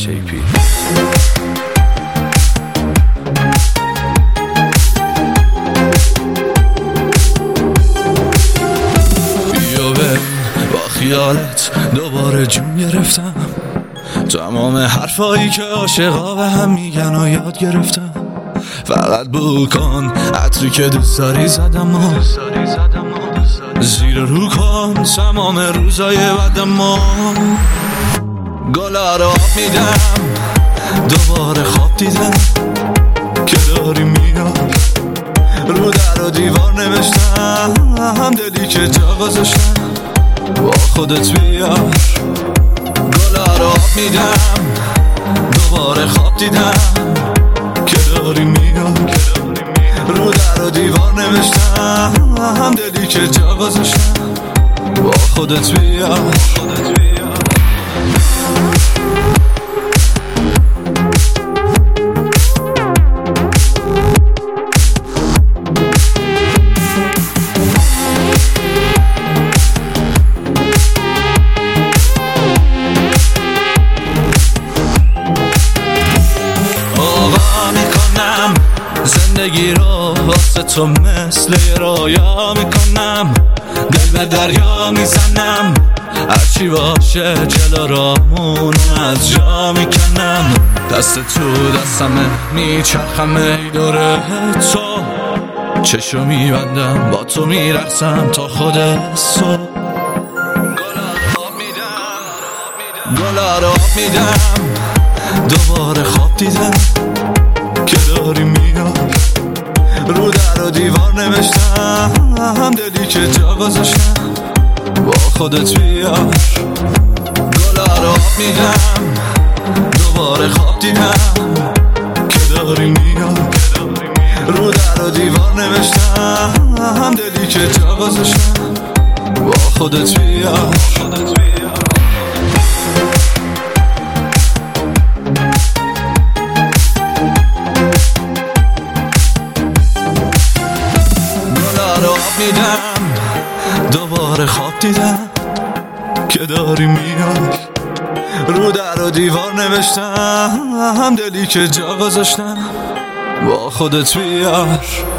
شیپی. بیا بریم با خیالت دوباره جون گرفتم، تمام حرفایی که عاشقا به هم میگن و یاد گرفتم. فقط بو کن عطری که دوست داری زدم و زیر رو کن تمام روزای بعدم و گلا رو آب میدم. دوباره خواب دیدم که داری میاد، رو در و دیوار نوشتم دلی که جا گذاشتم با خودت بیار. گلا رو آب میدم. دوباره خواب دیدم که داری میاد، رو در و دیوار نوشتم دلی که جا گذاشتم با خودت بیار. زندگی رو واسه تو مثل یه رویا میکنم، دل به دریا میزنم، هرچی باشه جلو رامون از جا میکنم. دست تو دستمه میچرخم ای دوره تو، چشو میبندم با تو میرقصم تا خود صبح. گلا رو آب میدم. دوباره خواب دیدم که داری میاد، رو در و دیوار نوشتم دلی که جا گذاشتم با خودت بیار. گلا رو آب میدم. دوباره خواب دیدم که داری میاد، رو در و دیوار نوشتم دلی که جا گذاشتم با خودت بیار. دوباره خواب دیدم که داری میاد، رو در و دیوار نوشتم دلی که جا گذاشتم با خودت بیار.